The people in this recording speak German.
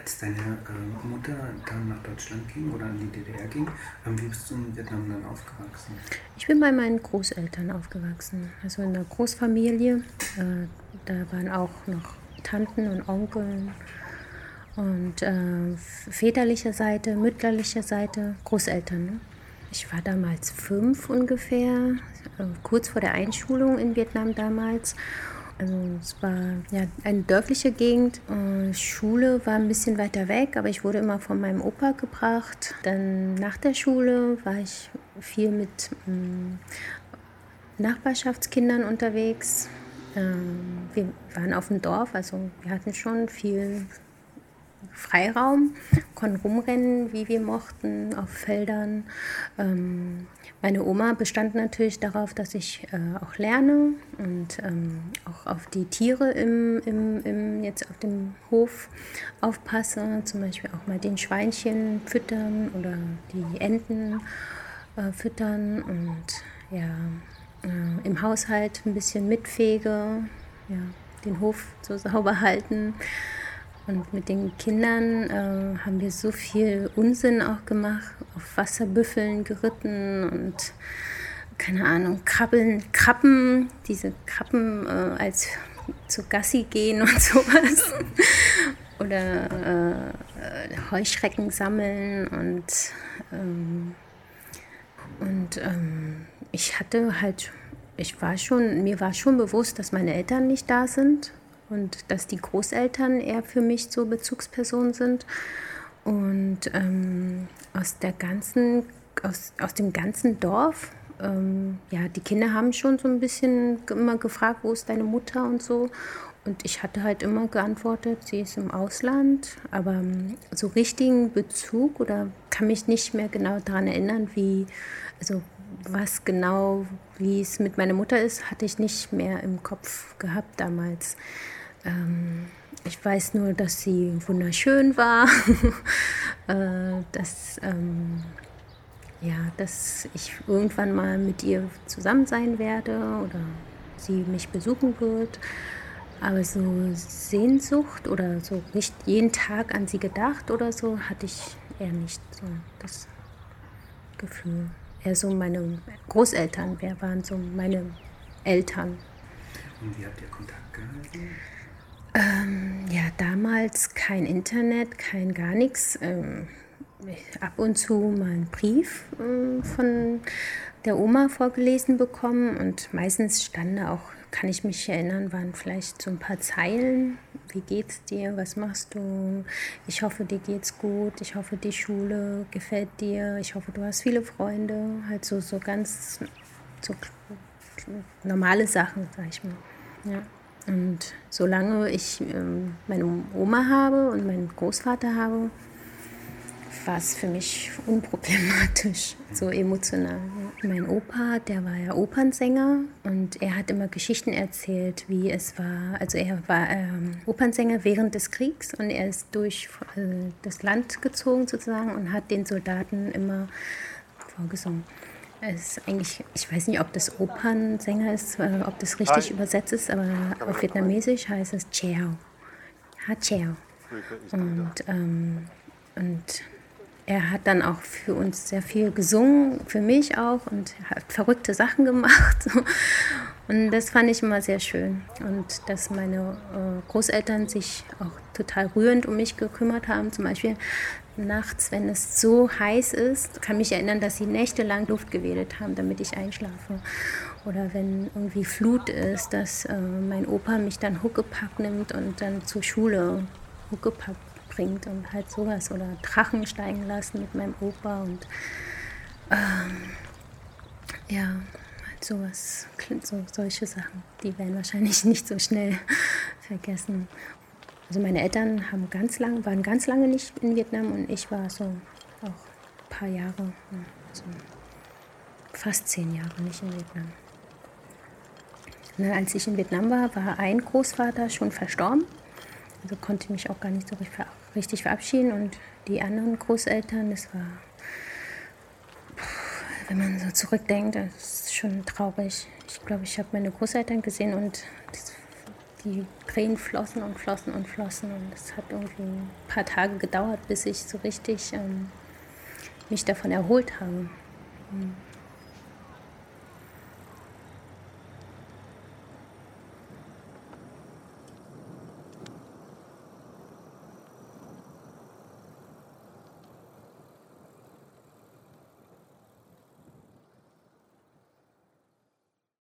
Als deine Mutter dann nach Deutschland ging oder in die DDR ging, wie bist du in Vietnam dann aufgewachsen? Ich bin bei meinen Großeltern aufgewachsen, also in einer Großfamilie. Da waren auch noch Tanten und Onkeln und väterlicher Seite, mütterlicher Seite, Großeltern. Ne? Ich war damals 5 ungefähr, kurz vor der Einschulung in Vietnam damals. Also es war ja eine dörfliche Gegend. Schule war ein bisschen weiter weg, aber ich wurde immer von meinem Opa gebracht. Dann nach der Schule war ich viel mit Nachbarschaftskindern unterwegs. Wir waren auf dem Dorf, also wir hatten schon viel Freiraum, konnten rumrennen, wie wir mochten, auf Feldern. Meine Oma bestand natürlich darauf, dass ich auch lerne und auch auf die Tiere jetzt auf dem Hof aufpasse, zum Beispiel auch mal den Schweinchen füttern oder die Enten füttern und ja, im Haushalt ein bisschen mitfege, ja, den Hof so sauber halten. Und mit den Kindern haben wir so viel Unsinn auch gemacht, auf Wasserbüffeln geritten und keine Ahnung, Krabben, diese Krabben als zu Gassi gehen und sowas. Oder Heuschrecken sammeln und mir war schon bewusst, dass meine Eltern nicht da sind und dass die Großeltern eher für mich so Bezugspersonen sind. Und aus dem ganzen Dorf, ja, die Kinder haben schon so ein bisschen immer gefragt, wo ist deine Mutter und so. Und ich hatte halt immer geantwortet, sie ist im Ausland, aber so richtigen Bezug oder kann mich nicht mehr genau daran erinnern, also was genau, wie es mit meiner Mutter ist, hatte ich nicht mehr im Kopf gehabt damals. Ich weiß nur, dass sie wunderschön war, dass ich irgendwann mal mit ihr zusammen sein werde oder sie mich besuchen wird. Aber so Sehnsucht oder so nicht jeden Tag an sie gedacht oder so, hatte ich eher nicht so das Gefühl. Eher so meine Großeltern, wer waren so meine Eltern. Und wie habt ihr Kontakt gehalten? Ja, damals kein Internet, kein gar nichts. Ab und zu mal einen Brief von der Oma vorgelesen bekommen und meistens stand da auch, kann ich mich erinnern, waren vielleicht so ein paar Zeilen. Wie geht's dir? Was machst du? Ich hoffe, dir geht's gut. Ich hoffe, die Schule gefällt dir. Ich hoffe, du hast viele Freunde. Halt so ganz so normale Sachen, sag ich mal. Ja. Und solange ich meine Oma habe und meinen Großvater habe, war es für mich unproblematisch, so emotional. Mein Opa, der war ja Opernsänger und er hat immer Geschichten erzählt, wie es war. Also er war Opernsänger während des Kriegs und er ist durch das Land gezogen sozusagen und hat den Soldaten immer vorgesungen. Es ist eigentlich, ich weiß nicht, ob das Opernsänger ist, ob das richtig übersetzt ist, aber auf Vietnamesisch heißt es Cheo. Ha Cheo. Und er hat dann auch für uns sehr viel gesungen, für mich auch, und hat verrückte Sachen gemacht. Und das fand ich immer sehr schön. Und dass meine Großeltern sich auch total rührend um mich gekümmert haben. Zum Beispiel nachts, wenn es so heiß ist, kann mich erinnern, dass sie nächtelang Luft gewedelt haben, damit ich einschlafe. Oder wenn irgendwie Flut ist, dass mein Opa mich dann Huckepack nimmt und dann zur Schule Huckepack bringt und halt sowas. Oder Drachen steigen lassen mit meinem Opa und ja, halt sowas, solche Sachen, die werden wahrscheinlich nicht so schnell vergessen. Also meine Eltern waren ganz lange nicht in Vietnam und ich war so auch ein paar Jahre, so fast 10 Jahre nicht in Vietnam. Und dann, als ich in Vietnam war, war ein Großvater schon verstorben. Also konnte ich mich auch gar nicht so richtig verabschieden. Und die anderen Großeltern, das war, wenn man so zurückdenkt, das ist schon traurig. Ich glaube, ich habe meine Großeltern gesehen und die Tränen flossen und flossen und flossen. Und es hat irgendwie ein paar Tage gedauert, bis ich so richtig mich davon erholt habe.